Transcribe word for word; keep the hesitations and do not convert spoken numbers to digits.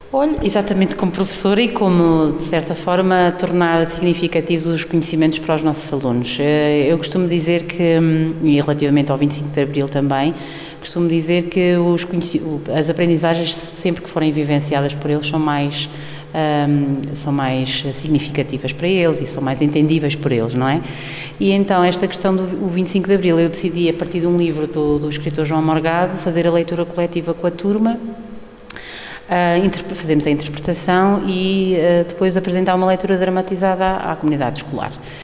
Olha, exatamente como professora e como, de certa forma, tornar significativos os conhecimentos para os nossos alunos. Eu costumo dizer que, e relativamente ao vinte e cinco de Abril também, costumo dizer que os as aprendizagens, sempre que forem vivenciadas por eles, são mais, um, são mais significativas para eles e são mais entendíveis por eles, não é? E então, esta questão do vinte e cinco de Abril, eu decidi, a partir de um livro do, do escritor João Morgado, fazer a leitura coletiva com a turma. Uh, fazemos a interpretação e uh, depois apresentar uma leitura dramatizada à, à comunidade escolar.